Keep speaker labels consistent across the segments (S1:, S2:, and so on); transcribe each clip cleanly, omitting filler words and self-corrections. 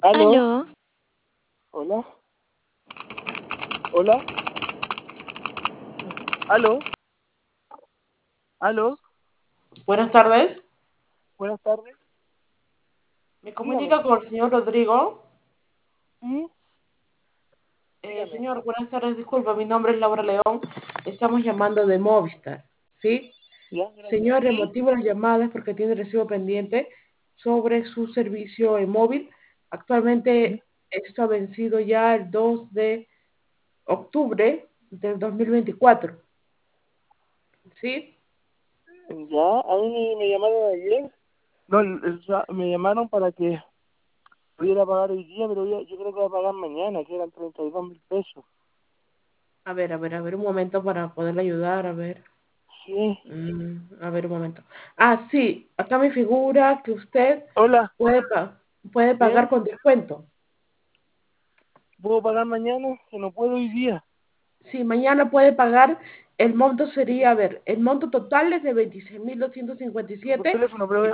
S1: ¿Aló?
S2: Aló,
S1: ¿Hola? ¿Hola? ¿Aló? ¿Aló?
S3: Buenas tardes.
S1: Buenas tardes.
S3: Me
S1: Dígame.
S3: comunica con el señor Rodrigo.
S1: ¿Mm? Dígame.
S3: Señor, buenas tardes. Disculpa, mi nombre es Laura León. Estamos llamando de Movistar, ¿sí?
S1: Ya, gracias.
S3: Señor, el
S1: ¿Sí?
S3: motivo de las llamadas es porque tiene recibo pendiente sobre su servicio en móvil.
S1: ¿Mm?
S3: Actualmente está vencido ya el 2 de octubre del 2024, ¿sí?
S1: Ya, a mí me llamaron ayer. No, me llamaron para que pudiera pagar hoy día, pero yo creo que voy a pagar mañana, que eran 32.000 pesos.
S3: Un momento para poderle ayudar, a ver.
S1: Sí.
S3: A ver, un momento. Ah, sí, acá me figura que usted
S1: Hola.
S3: puede, puede pagar
S1: ¿Bien?
S3: con descuento.
S1: ¿Puedo pagar mañana? Que no puedo hoy día.
S3: Sí, mañana puede pagar, el monto sería, a ver, el monto total es de
S1: Por
S3: 26.257
S1: teléfono, pero...
S3: y,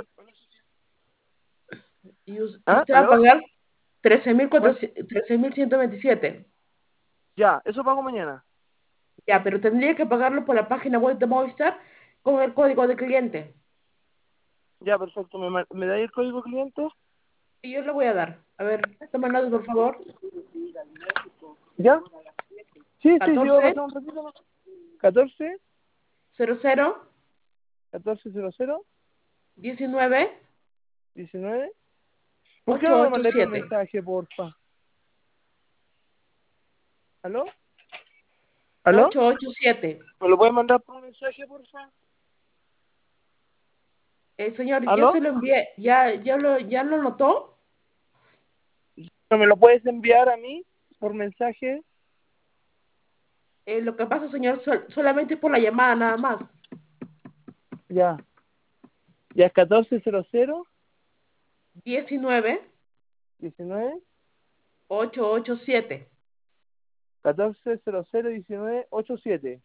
S3: y
S1: ¿Ah?
S3: usted va a
S1: ¿Aló?
S3: pagar
S1: ¿Cuánto?
S3: 13.127.
S1: Ya, eso pago mañana.
S3: Ya, pero tendría que pagarlo por la página web de Movistar con el código de cliente.
S1: Ya, perfecto. ¿Me da el código cliente?
S3: Y yo le voy a dar. A ver, toma nota, por favor.
S1: ¿Ya? Sí, sí, sí, va a
S3: 14
S1: pasar un ratito más. 14,
S3: 00
S1: 1400
S3: 19
S1: 19. ¿Por qué no me lo mandáis por
S3: 887.
S1: mensaje, porfa? ¿Aló? ¿Aló?
S3: 887.
S1: ¿Me lo puedes mandar por mensaje, porfa?
S3: Señor, ya
S1: ¿Aló?
S3: se lo envié, ya lo notó.
S1: ¿No me lo puedes enviar a mí por mensaje?
S3: Lo que pasa, señor, solamente por la llamada nada más.
S1: Ya. Ya es 1400
S3: 19
S1: 19
S3: 887.
S1: 1400 19 87.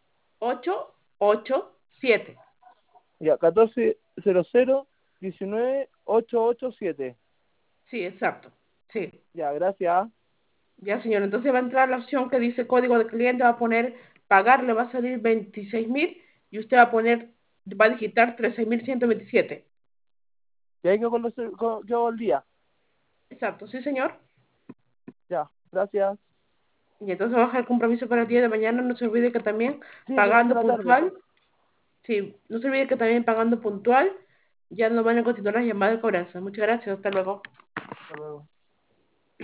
S3: 887.
S1: Ya, 1400 19 887.
S3: Sí, exacto. Sí.
S1: Ya, gracias.
S3: Ya, señor. Entonces va a entrar la opción que dice código de cliente, va a poner pagar, le va a salir 26.000 y usted va a poner, va a digitar 13.127.
S1: Y ahí que hago el día.
S3: Exacto, sí, señor.
S1: Ya, gracias.
S3: Y entonces baja el compromiso para el día de mañana. No se olvide que también
S1: Sí, pero es de
S3: pagando
S1: la tarde.
S3: puntual. Sí, no se olvide que también pagando puntual ya no van a continuar las llamadas de cobranza. Muchas gracias, hasta luego.
S1: Hasta luego.